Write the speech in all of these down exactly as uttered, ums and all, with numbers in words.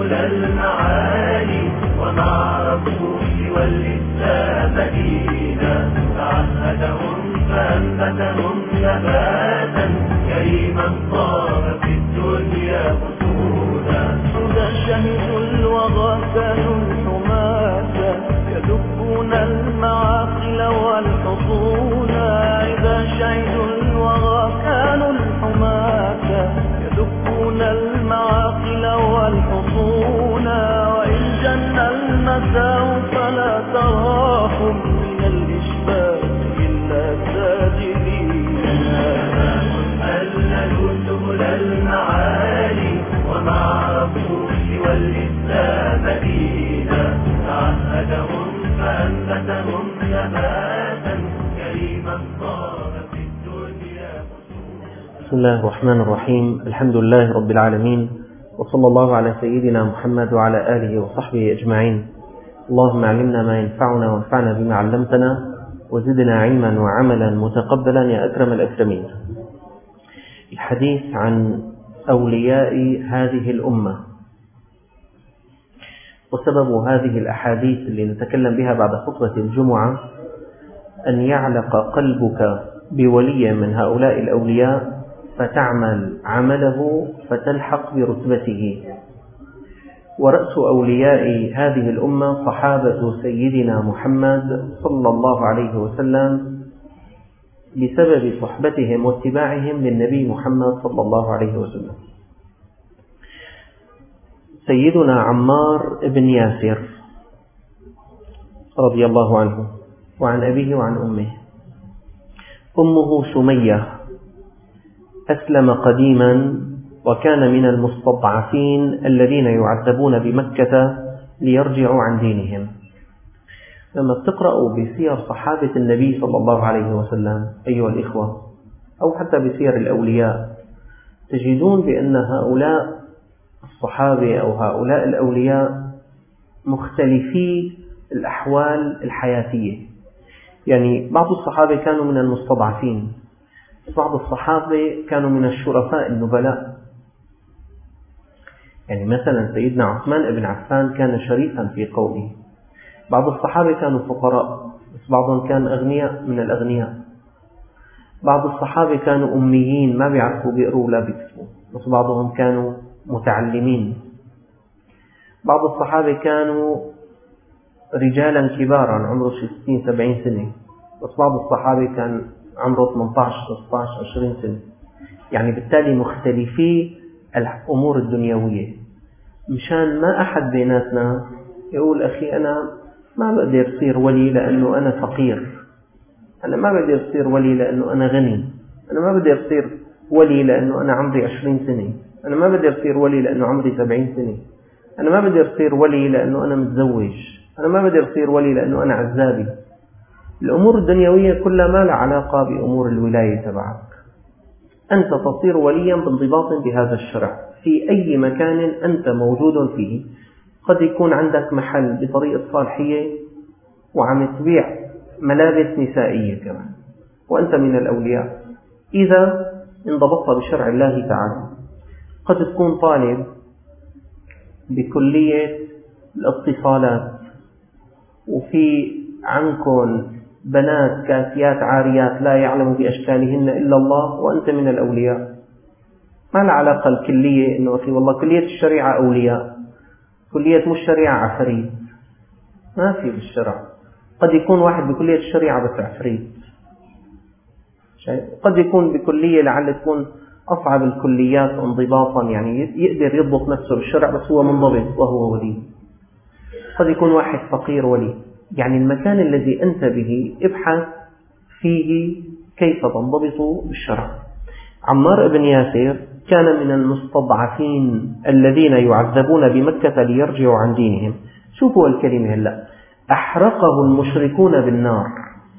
سبل المعالي وما عرفوا سوى الإسلام دينا، فعهدهم فأنبتهم نباتا كريما طاب في الدنيا حسونا. إذا شهدوا الوغى كانوا الحماة يدبون المعاقل والحصون، إذا شهدوا الوغى كانوا الحماة يدبون المعاقل والحصون، وإن جن المساء فلا تراهم من الإشباه إلا ساجدين. أللوا سبل المعالي وما عرفوا سوى الإسلام دينا، تعهدهم فأنبتهم نباتا كريما طاب في الدنيا. بسم الله الرحمن الرحيم. الحمد لله رب العالمين، وصلى الله على سيدنا محمد وعلى آله وصحبه أجمعين. اللهم علمنا ما ينفعنا وانفعنا بما علمتنا، وزدنا علما وعملا متقبلا يا أكرم الأكرمين. الحديث عن أولياء هذه الأمة، وسبب هذه الأحاديث اللي نتكلم بها بعد خطبة الجمعة أن يعلق قلبك بولي من هؤلاء الأولياء فتعمل عمله فتلحق برتبته. ورأس أولياء هذه الأمة صحابة سيدنا محمد صلى الله عليه وسلم، بسبب صحبتهم واتباعهم للنبي محمد صلى الله عليه وسلم. سيدنا عمار بن ياسر رضي الله عنه وعن أبيه وعن أمه. أمه سمية أسلم قديما، وكان من المستضعفين الذين يعذبون بمكة ليرجعوا عن دينهم. لما تقرأوا بسير صحابة النبي صلى الله عليه وسلم أيها الإخوة، أو حتى بسير الأولياء، تجدون بأن هؤلاء الصحابة أو هؤلاء الأولياء مختلفي الأحوال الحياتية. يعني بعض الصحابة كانوا من المستضعفين، بعض الصحابة كانوا من الشرفاء النبلاء. يعني مثلا سيدنا عثمان بن عفان كان شريفا في قومه. بعض الصحابة كانوا فقراء، بس بعضهم كان أغنياء من الأغنياء. بعض الصحابة كانوا أميين ما بيعرفوا بيقروا ولا بيكتبوا، بس بعضهم كانوا متعلمين. بعض الصحابة كانوا رجالا كبارا عمره ستين سبعين سنة، بس بعض الصحابة كان عمره ثمانية عشر ستة عشر عشرين سنة. يعني بالتالي مختلفي الأمور الدنيوية. مشان ما أحد بيناتنا يقول أخي أنا ما بقدر أصير ولي لأنه أنا فقير، أنا ما بقدر أصير ولي لأنه أنا غني، أنا ما بقدر أصير ولي لأنه أنا عمري عشرين سنة، أنا ما بقدر أصير ولي لأنه عمري سبعين سنة، أنا ما بقدر أصير ولي لأنه أنا متزوج، أنا ما بقدر أصير ولي لأنه أنا عزابي. الأمور الدنيوية كلها ما لها علاقة بأمور الولاية تبعك. أنت تصير وليا بانضباط بهذا الشرع في أي مكان أنت موجود فيه. قد يكون عندك محل بطريقة صالحية وعم تبيع ملابس نسائية كمان، وأنت من الأولياء إذا انضبطت بشرع الله تعالى. قد تكون طالب بكلية الاتصالات، وفي عنكم بنات كاسيات عاريات لا يعلم بأشكالهن إلا الله، وأنت من الأولياء. ما له علاقة الكلية إنه أخي والله كلية الشريعة أولياء، كلية مش شريعة عفريت، ما في بالشرع. قد يكون واحد بكلية الشريعة بس عفريت، قد يكون بكلية لعل تكون أصعب الكليات انضباطا، يعني يقدر يضبط نفسه بالشرع بس هو منضبط وهو ولي. قد يكون واحد فقير ولي. يعني المكان الذي أنت به ابحث فيه كيف تنضبط بالشرع. عمار بن ياسر كان من المستضعفين الذين يعذبون بمكة ليرجعوا عن دينهم. شوفوا الكلمة هلأ، أحرقه المشركون بالنار.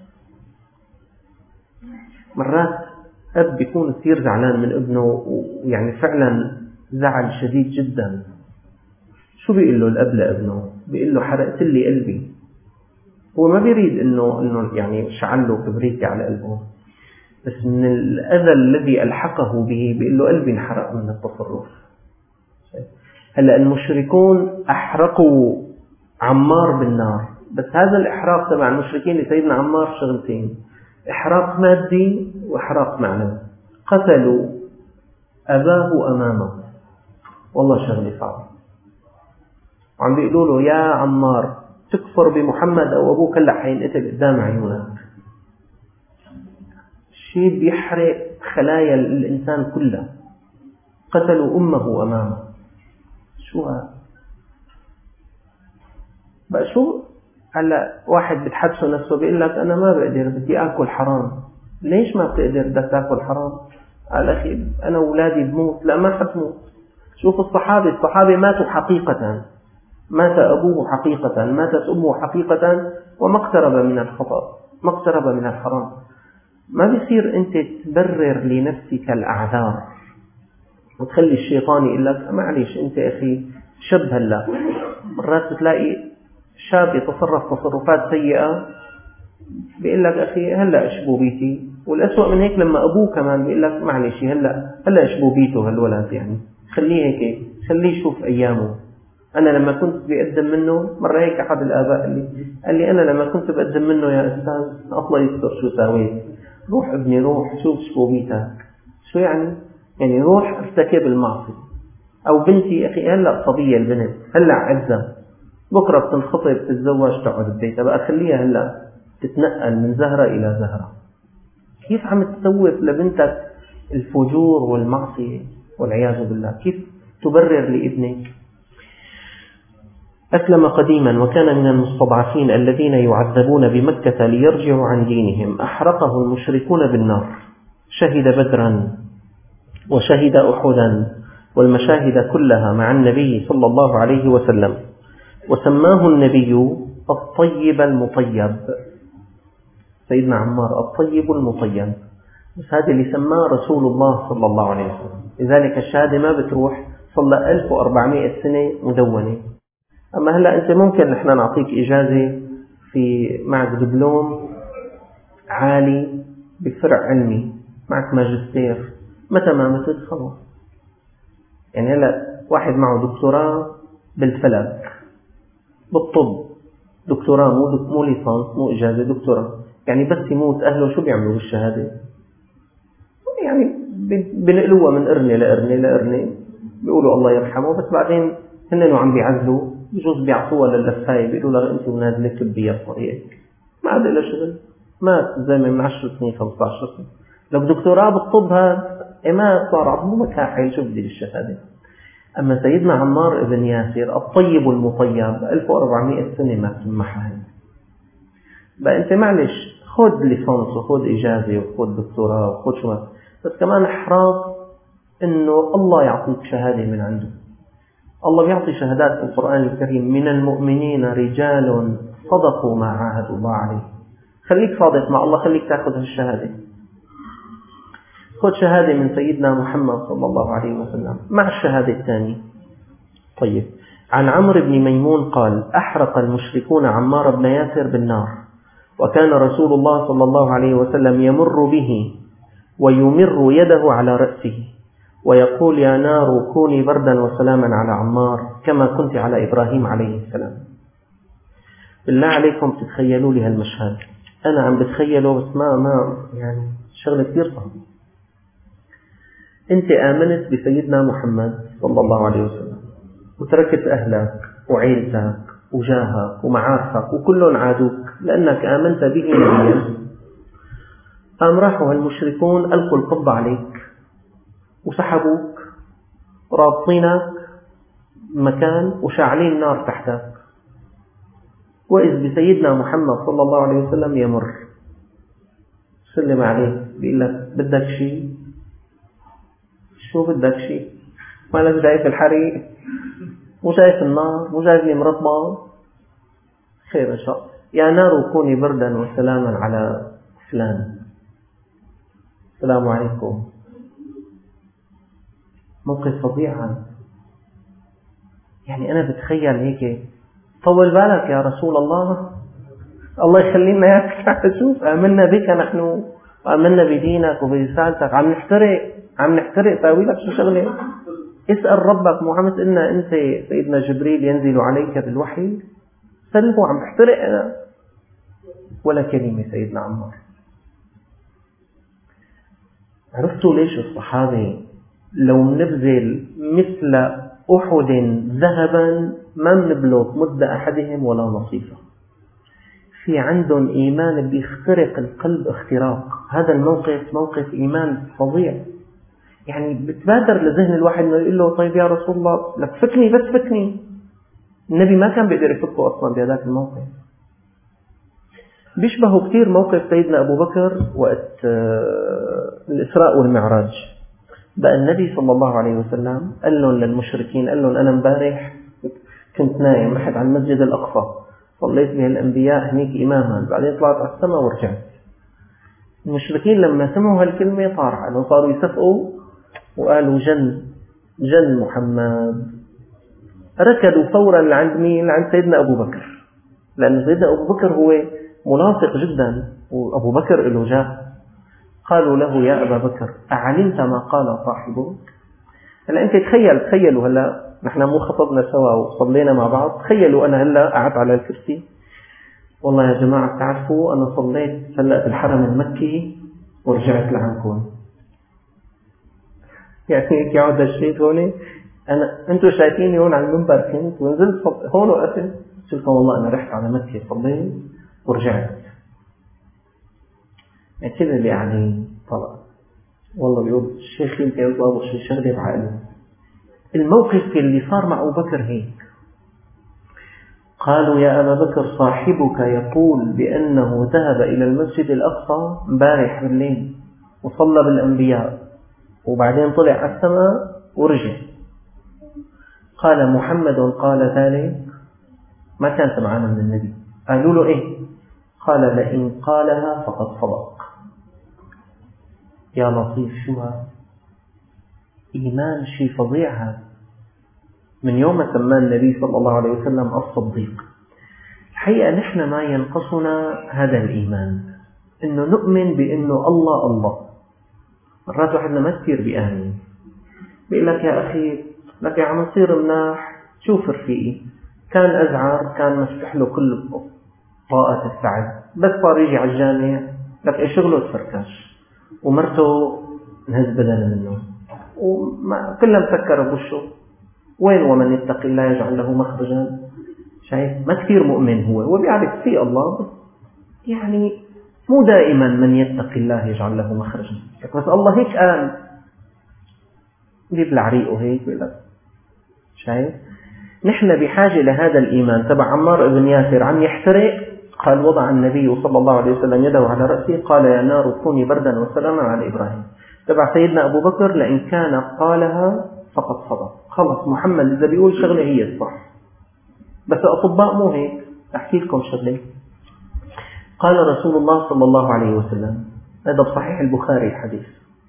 مرات أب بيكون كثير زعلان من ابنه، ويعني فعلا زعل شديد جدا. شو بيقول له الأب لابنه؟ بيقول له حرقت لي قلبي. هو ما بيريد إنه إنه يعني شعل له كبريتي على قلبه، بس من الأذى الذي ألحقه به بيقول له قلبي انحرق من التصرف. هلأ المشركون أحرقوا عمار بالنار، بس هذا الإحراق تبع المشركين لسيدنا عمار شغلتين: إحراق مادي وإحراق معنوي. قتلوا أباه أمامه، والله شغلة صعبة، وعم بيقولوا له: يا عمار تكفر بمحمد أو أبوك هلأ حينقتل قدام عيونك. شيء بيحرق خلايا الإنسان كلها. قتلوا أمه أمامه. شو هذا؟ بقى شو هلا واحد بتحدثه نفسه بيقول لك أنا ما بقدر، بدي أكل حرام. ليش ما بتقدر بدك تأكل حرام؟ قال أخي أنا أولادي بموت. لا، ما حتموت. شوف الصحابة الصحابة ماتوا حقيقة، مات أبوه حقيقة، ماتت أمه حقيقة، وما اقترب من الخطأ، ما اقترب من الحرام. ما بيصير أنت تبرر لنفسك الأعذار وتخلي الشيطان يقول لك معليش أنت أخي شب. هلا مرات بتلاقي شاب يتصرف تصرفات سيئة بيقول لك أخي هلا اشبو بيتي، والأسوأ من هيك لما أبوه كمان بيقول لك معليش هلا هلا اشبو بيته هالولد، يعني خليه هيك، خليه يشوف أيامه. أنا لما كنت بقدم منه مرة هيك أحد الآباء اللي قال لي أنا لما كنت بقدم منه يا أستاذ الله يستر شو ساويت، روح ابني روح شوف شو بيتك. شو يعني؟ يعني روح ارتكب المعصية. أو بنتي أخي هلأ صبية البنت هلأ عزة، بكرة بتنخطب تتزوج تقعد ببيتها، بقى خليها هلأ تتنقل من زهرة إلى زهرة. كيف عم تسوف لبنتك الفجور والمعصية والعياذ بالله؟ كيف تبرر لابنك؟ أسلم قديما وكان من المستضعفين الذين يعذبون بمكة ليرجعوا عن دينهم، أحرقه المشركون بالنار. شهد بدرا وشهد أحدا والمشاهد كلها مع النبي صلى الله عليه وسلم، وسماه النبي الطيب المطيب. سيدنا عمار الطيب المطيب، بس هذا اللي سماه رسول الله صلى الله عليه وسلم. لذلك الشهادة ما بتروح، صلى ألف وأربعمائة سنة مدونة. أما هلأ أنت ممكن نحن نعطيك إجازة في معك دبلوم عالي بفرع علمي، معك ماجستير، متى ما متت خلاص. يعني هلأ واحد معه دكتوراه بالفلك بالطب، دكتوراه مو مو ليسانس مو إجازة، دكتوراه. يعني بس يموت أهله شو بيعملوا بالشهادة؟ يعني بنقلوها من قرنة لقرنة لقرنة، بيقولوا الله يرحمه، بس بعدين هن وعم بيعزلوا بجوز بيعطوها للفاية، بيقولوا لها أنت ونازلة طبية طريقك، ما عاد إلا شغل. مات زلمة من عشر سنين خمسة عشر سنة، لو دكتوراه بالطب هذا ما صار عضو مكاحل، شو بدي بالشهادة. أما سيدنا عمار ابن ياسر الطيب المطيب ألف وأربعمائة سنة ما سمحها. بقى أنت معلش خد ليسانس وخد إجازة وخد دكتوراه وخد شو، بس كمان احرص إنه الله يعطيك شهادة من عنده. الله بيعطي شهادات في القرآن الكريم: من المؤمنين رجال صدقوا ما عاهدوا الله عليه. خليك صادق مع الله، خليك تأخذ هالشهادة. خذ شهادة من سيدنا محمد صلى الله عليه وسلم مع الشهادة الثانية. طيب، عن عمرو بن ميمون قال: أحرق المشركون عمار بن ياسر بالنار، وكان رسول الله صلى الله عليه وسلم يمر به ويمر يده على رأسه ويقول: يا نار كوني بردا وسلاما على عمار كما كنت على إبراهيم عليه السلام. بالله عليكم تتخيلوا لي هالمشهد. أنا عم بتخيله بس ما ما يعني شغلة كثير صعبة. أنت آمنت بسيدنا محمد صلى الله عليه وسلم وتركت أهلك وعيلتك وجاهك ومعارفك وكلهم عادوك لأنك آمنت به نبيا. قام راحوا المشركون ألقوا القبض عليك وسحبوك رابطينك مكان وشاعلين نار تحتك، وإذ بسيدنا محمد صلى الله عليه وسلم يمر سلم عليه بيقول لك: بدك شيء؟ شو بدك شيء؟ مالك شايف الحريق؟ مو شايف النار؟ مو شايف لي مرطبة؟ خير إن شاء الله. يا نار كوني بردا وسلاما على فلان. السلام عليكم. موقف فظيع. يعني أنا بتخيل هيك، طول بالك يا رسول الله، الله يخلينا ياك. شوف آمنا بك نحن وآمنا بدينك وبرسالتك، عم نحترق عم نحترق تاويلك شو شغلة. اسأل ربك، مو عم تقلنا أنت سيدنا جبريل ينزل عليك بالوحي؟ سأله عم بحترق أنا. ولا كلمة سيدنا عمار. عرفتوا ليش الصحابة لو نبذل مثل أحد ذهبا ما منبلغ مد أحدهم ولا نصيفه؟ في عندهم إيمان بيخترق القلب اختراق. هذا الموقف موقف إيمان فظيع. يعني بتبادر لذهن الواحد انه يقول له طيب يا رسول الله لك فكني بس فكني. النبي ما كان بيقدر يفكه أصلا بهذاك الموقف. بيشبهه كثير موقف سيدنا أبو بكر وقت الإسراء والمعراج. بقى النبي صلى الله عليه وسلم قال لهم للمشركين، قال لهم أنا امبارح كنت نايم رحت على المسجد الأقصى صليت به الأنبياء هنيك إماما، بعدين طلعت على السماء ورجعت. المشركين لما سمعوا هالكلمة طاروا أنه صاروا يسفقوا وقالوا جن جن محمد. ركضوا فورا لعند مين؟ لعند سيدنا أبو بكر، لأن سيدنا أبو بكر هو منافق جدا وأبو بكر له جاه. قالوا له يا أبا بكر أعلمت ما قال صاحبك؟ هلا أنت تخيل تخيلوا هلا نحن مو خطبنا سوا وصلينا مع بعض، تخيلوا أنا هلا قعدت على الكرسي والله يا جماعة تعرفوا أنا صليت هلا في الحرم المكي ورجعت لعندكم. يعني هيك يقعد الشيء هون، أنا أنتوا شايفيني هون على المنبر كنت ونزلت هون وقفت قلت لكم والله أنا رحت على مكة صليت ورجعت. يعني كذا اللي قاعدين طلع والله بيقول الشيخ يمكن يضرب شيء شغله بعقله. الموقف اللي صار مع أبو بكر هيك. قالوا يا أبا بكر صاحبك يقول بأنه ذهب إلى المسجد الأقصى امبارح بالليل وصلى بالأنبياء وبعدين طلع على السماء ورجع. قال محمد قال ذلك؟ ما كان سمعنا من النبي. قالوا له إيه؟ قال لئن قالها فقد صدق. يا لطيف شو هذا إيمان شيء فظيع. هذا من يوم ما سماه النبي صلى الله عليه وسلم الصديق. الحقيقة نحن ما ينقصنا هذا الإيمان، إنه نؤمن بأنه الله الله. مرات واحدنا ما كثير بيآمن، بيقول لك يا أخي لك عم يصير مناح شوف رفيقي كان أزعر كان مفتح له كل طاقة السعد، بس صار يجي على الجامع لك إيش شغله تفركش ومرته نهز بدنا منه وكلها مسكرة بوشه. وين ومن يتقي الله يجعل له مخرجا؟ شايف ما كثير مؤمن هو هو بيعرف في الله، بس يعني مو دائما من يتقي الله يجعل له مخرجا. بس الله هيك قال يبلع ريقه هيك بيقول شايف. نحن بحاجة لهذا الإيمان. تبع عمار بن ياسر عم يحترق، قال وضع النبي صلى الله عليه وسلم يده على رأسه قال يا نار كوني بردا وسلاما على إبراهيم. تبع سيدنا أبو بكر لئن كان قالها فقد صدق. خلص محمد إذا بيقول شغلة هي الصح. بس الأطباء مو هيك. أحكي لكم شغلة. قال رسول الله صلى الله عليه وسلم، هذا بصحيح البخاري الحديث،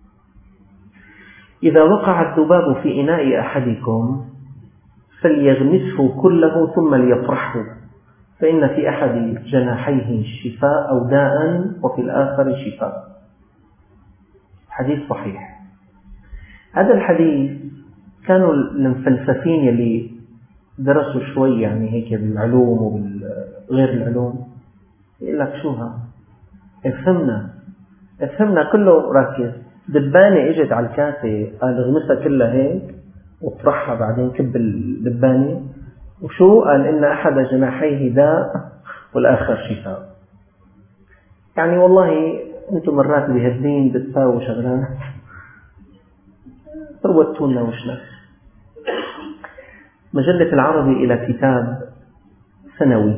إذا وقع الذباب في إناء أحدكم فليغمسه كله ثم ليطرحه، فإن في أحد جناحيه شفاء أو داء وفي الآخر شفاء. حديث صحيح. هذا الحديث كانوا المفلسفين اللي درسوا شوي يعني هيك بالعلوم وغير العلوم يقول لك شو ها افهمنا افهمنا كله راكز. دبانة اجت على الكاسة قال اغمسها كلها هيك وطرحها بعدين كب الدبانة، وشو قال إن أحد جناحيه داء والآخر شفاء. يعني والله أنتم مرات بهالدين بتساووا شغلات روتونا وشنا. مجلة العربي إلى كتاب سنوي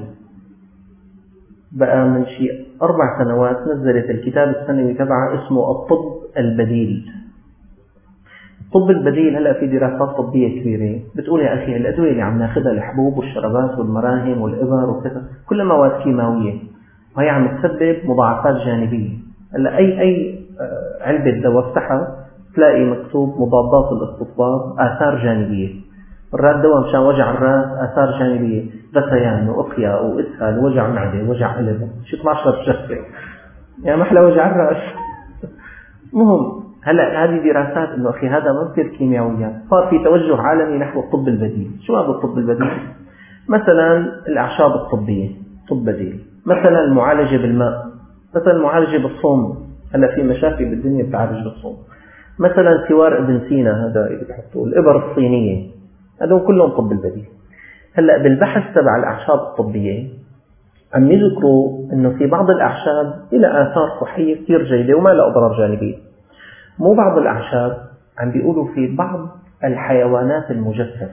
بقى من شيء أربع سنوات نزلت الكتاب السنوي تبعه اسمه الطب البديل. الطب البديل هلأ في دراسات طبية كبيرة بتقول يا أخي الأدوية اللي عم ناخذها الحبوب والشربات والمراهم والإبر وكذا كلها مواد كيماوية وهي عم تسبب مضاعفات جانبية. هلا أي أي علبة دواء افتحها تلاقي مكتوب مضادات الاستطباب آثار جانبية. مرات دواء مشان وجع الرأس آثار جانبية، غثيان وإقياء وإسهال ووجع معدة ووجع قلب شي اثنعش شهر يعني محلى وجع الرأس. مهم هلا هذه دراسات إنه أخي هذا ما بصير كيميائيات، صار في توجه عالمي نحو الطب البديل. شو هذا الطب البديل؟ مثلا الأعشاب الطبية طب بديل، مثلا المعالجة بالماء، مثلا المعالجة بالصوم، هلا في مشافي بالدنيا بتعالج بالصوم، مثلا سوار ابن سينا هذا اللي بيحطوه، الإبر الصينية، هذول كلهم طب البديل. هلا بالبحث تبع الأعشاب الطبية عم يذكروا إنه في بعض الأعشاب إلى آثار صحية كثير جيدة وما لها أضرار جانبية. مو بعض الأعشاب، عم بيقولوا في بعض الحيوانات المجسفة،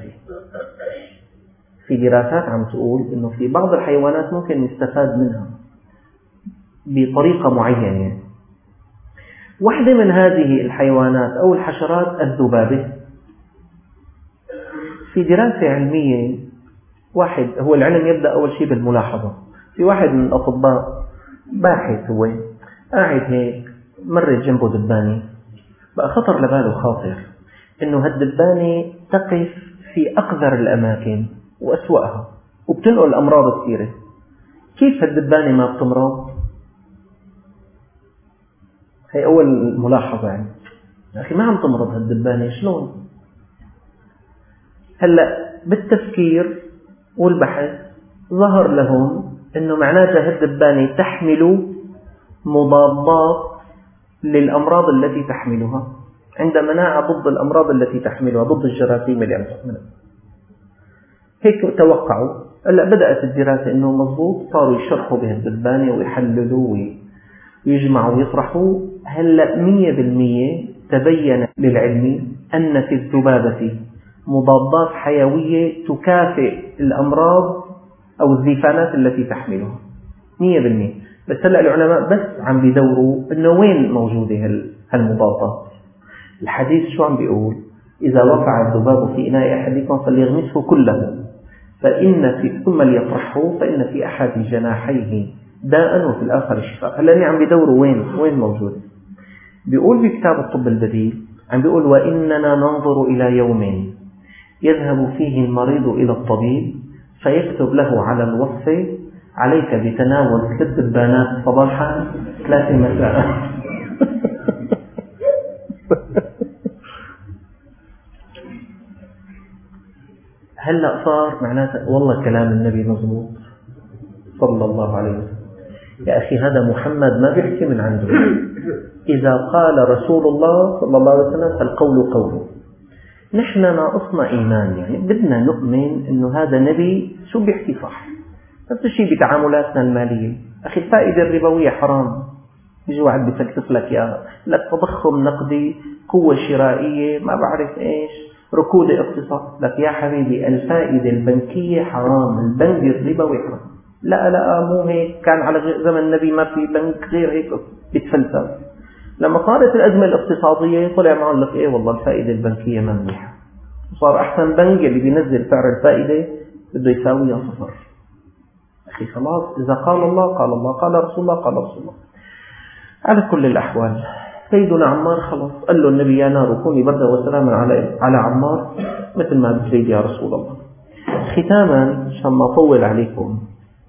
في دراسات عم تقول إنه في بعض الحيوانات ممكن نستفاد منها بطريقة معينة. واحدة من هذه الحيوانات أو الحشرات الذبابة. في دراسة علمية، واحد هو العلم يبدأ أول شيء بالملاحظة. في واحد من الأطباء باحث هو قاعد هيك مرت جنبه دبانة، بقى خطر لباله خاطر إنه هالدبانة تقف في أقذر الأماكن وأسوأها وبتنقل أمراض كثيرة. كيف هالدبانة ما بتمرض؟ هي أول ملاحظة يعني. أخي ما عم تمرض هالدبانة شلون؟ هلأ بالتفكير والبحث ظهر لهم إنه معناتها هالدبانة تحمل مضادات للأمراض التي تحملها، عندها مناعة ضد الأمراض التي تحملها، ضد الجراثيم اللي عم تحملها. هيك توقعوا. هلأ بدأت الدراسة إنه مضبوط، صاروا يشرحوا بهالدبانة ويحللوا ويجمعوا ويطرحوا. هلأ مية بالمية تبين للعلم أن في الذبابة مضادات حيوية تكافئ الأمراض أو الزيفانات التي تحملها مية بالمية. بس هلأ العلماء بس عم بيدوروا إنه وين موجودة هالمضادات. الحديث شو عم بيقول؟ إذا وقع الذباب في إناء أحدكم فليغمسه كله فإن في ثم ليطرحه فإن في أحد جناحيه داء وفي الآخر شفاء. هلأ عم بيدوروا وين وين موجودة. بيقول في كتاب الطب البديل، عم بيقول وإننا ننظر إلى يوم يذهب فيه المريض إلى الطبيب فيكتب له على الوصفة عليك بتناول ثلاث دبانات صباحا ثلاث مساء. هلأ صار معناته والله كلام النبي مضبوط صلى الله عليه وسلم. يا أخي هذا محمد ما بيحكي من عنده. إذا قال رسول الله صلى الله عليه وسلم فالقول قوله. نحن ناقصنا إيمان، يعني بدنا نؤمن إنه هذا نبي شو بيحكي صح. نفس الشيء بتعاملاتنا المالية. أخي الفائدة الربوية حرام. يجي واحد بيفلسف لك يا لك تضخم نقدي، قوة شرائية، ما بعرف إيش، ركود اقتصاد. لك يا حبيبي الفائدة البنكية حرام، البنك الربوي حرام. لا لا مو هيك، كان على زمن النبي ما في بنك غير هيك بيتفلسف. لما صارت الأزمة الاقتصادية طلع معهم لك إيه والله الفائدة البنكية ما منيحة، وصار أحسن بنك اللي بينزل سعر الفائدة بده يساويها صفر. أخي خلاص، إذا قال الله قال الله، قال رسول الله قال رسول الله. على كل الأحوال سيدنا عمار خلاص قال له النبي يا نار كوني بردا وسلاما على على عمار مثل ما بتريد يا رسول الله. ختاما عشان ما أطول عليكم،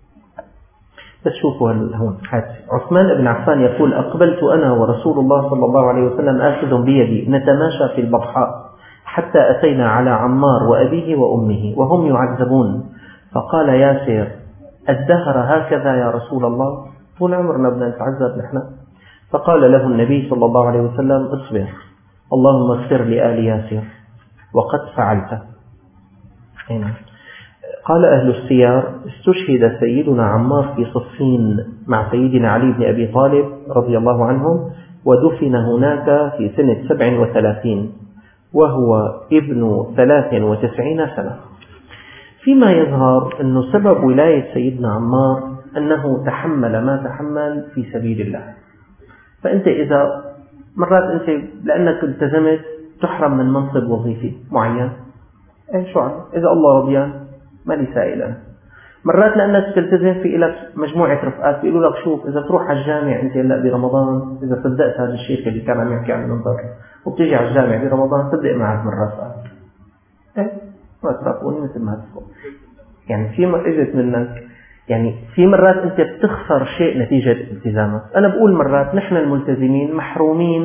بس شوفوا هون حادثة. عثمان بن عفان يقول أقبلت أنا ورسول الله صلى الله عليه وسلم آخذ بيدي نتماشى في البطحاء حتى أتينا على عمار وأبيه وأمه وهم يعذبون، فقال ياسر الدهر هكذا يا رسول الله؟ طول عمرنا بدنا نتعذب نحن. فقال له النبي صلى الله عليه وسلم اصبر اللهم اغفر لآل ياسر وقد فعلت. هنا قال أهل السير استشهد سيدنا عمار في صفين مع سيدنا علي بن أبي طالب رضي الله عنهم، ودفن هناك في سنة سبع وثلاثين وهو ابن ثلاث وتسعين سنة. فيما يظهر أن سبب ولاية سيدنا عمار أنه تحمل ما تحمل في سبيل الله. فأنت إذا مرات أنت لأنك التزمت تحرم من منصب وظيفي معين، أي شو عم إذا الله رضيان ما لي سائلا. مرات لأنك تلتزم في لك مجموعة رفقات بيقولوا لك شوف إذا تروح على الجامع أنت هلا برمضان، إذا صدقت هذا الشيخ اللي كان عم يحكي عن المنظر وبتيجي على الجامع برمضان صدق معك من رفقات، إيه ما ترافقوني مثل ما تفوق. يعني في مرة إجت منك، يعني في مرات أنت بتخسر شيء نتيجة التزامك. أنا بقول مرات نحن الملتزمين محرومين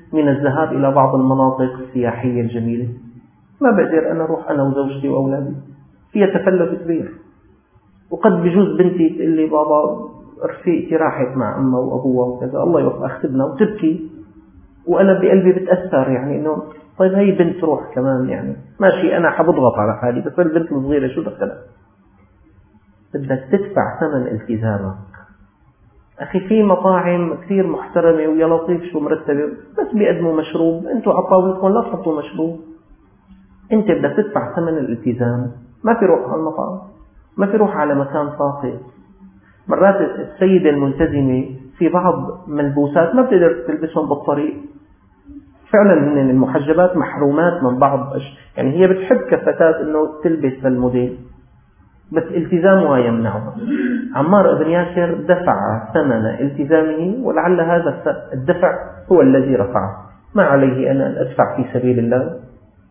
من الذهاب إلى بعض المناطق السياحية الجميلة. ما بقدر أنا أروح أنا وزوجتي وأولادي، فيها تكلف كبير. وقد بجوز بنتي تقول لي بابا رفيقتي راحت مع أمها وأبوها وكذا، الله يوفق أختبنا، وتبكي وأنا بقلبي بتأثر، يعني إنه طيب هي بنت تروح كمان، يعني ماشي أنا حبضغط على حالي، بس البنت الصغيرة شو دخلها؟ بدك تدفع ثمن التزامك. أخي في مطاعم كثير محترمة ويا لطيف شو مرتبة، بس بيقدموا مشروب، أنتوا على طاولتكم لا تحطوا مشروب. أنت بدك تدفع ثمن الالتزام. ما في روح على المطعم، ما في روح على مكان صافي. مرات السيدة الملتزمة في بعض ملبوسات ما بتقدر تلبسهم بالطريق، فعلا من المحجبات محرومات من بعض، يعني هي بتحب كفتاة أنه تلبس الموديل، بس التزامها يمنعها. عمار بن ياسر دفع ثمن التزامه، ولعل هذا الدفع هو الذي رفعه. ما عليه أنا أن أدفع في سبيل الله؟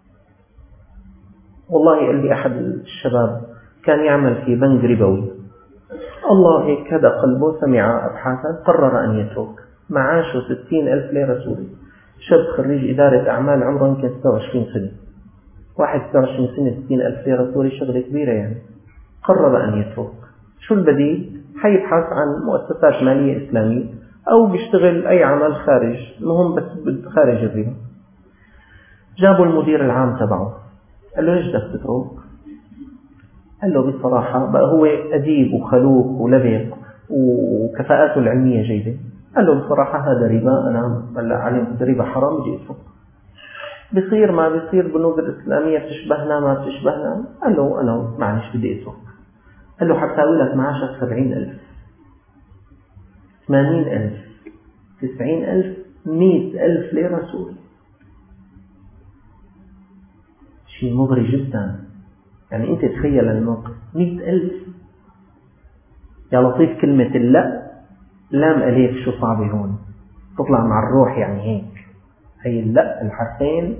والله قال لي أحد الشباب كان يعمل في بنك ربوي، الله هيك هذا قلبه سمع أبحاثا قرر أن يترك، معاشه ستين ألف ليرة سوري، شاب خريج إدارة أعمال عمره يمكن ستة وعشرين سنة، واحد ستة وعشرين سنة ستين ألف ليرة سوري شغلة كبيرة يعني. قرر أن يترك. شو البديل؟ حيبحث عن مؤسسات مالية إسلامية أو بيشتغل أي عمل خارج، المهم بس خارج الربا. جابوا المدير العام تبعه، قال له ليش بدك تترك؟ قال له بصراحة بقى هو أديب وخلوق ولبق وكفاءاته العلمية جيدة، قال له بصراحة هذا ربا، أنا هلا علمت ربا حرام بدي أترك. بصير ما بصير بنوك الإسلامية بتشبهنا ما بتشبهنا؟ قال له أنا معلش بدي أترك. قال له حتساوي لك معاشك سبعين ألف، ثمانين ألف، تسعين ألف، مئة ألف ليرة سوري. شيء مغري جدا. يعني أنت تخيل الموقف، مئة ألف. يا لطيف كلمة اللا لام أليف شو صعبة هون، تطلع مع الروح يعني هيك. هي اللا الحرفين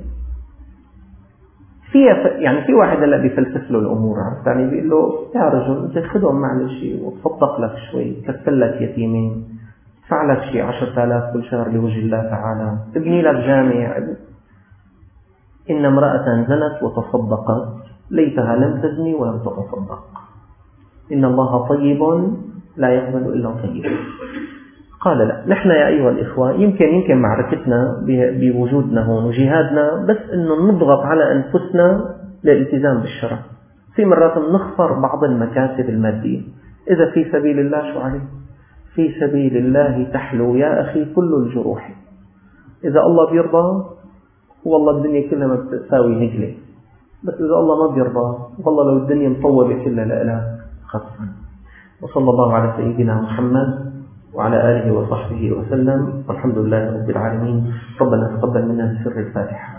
فيها ف... يعني في واحد هلا بيفلسف له الأمور، يعني بيقول له يا رجل أنت خذهم معلش وتصدق لك شوي، كفل لك يتيمين، ادفع لك شيء عشرة آلاف كل شهر لوجه الله تعالى، تبني لك جامع. إن امرأة زنت وتصدقت ليتها لم تزني ولم تتصدق، إن الله طيب لا يقبل إلا طيبا. قال لا، نحن يا أيها الإخوة يمكن يمكن معركتنا بوجودنا هون وجهادنا بس إنه نضغط على أنفسنا للالتزام بالشرع. في مرات نخسر بعض المكاسب المادية. إذا في سبيل الله شو عليه؟ في سبيل الله تحلو يا أخي كل الجروح. إذا الله بيرضى والله الدنيا كلها ما بتساوي نجلة، بس إذا الله ما بيرضى والله لو الدنيا مطوبة كلها لألا خطفا. وصلى الله على سيدنا محمد وعلى آله وصحبه وسلم، والحمد لله رب العالمين. ربنا تقبل منا بسر الفاتحة.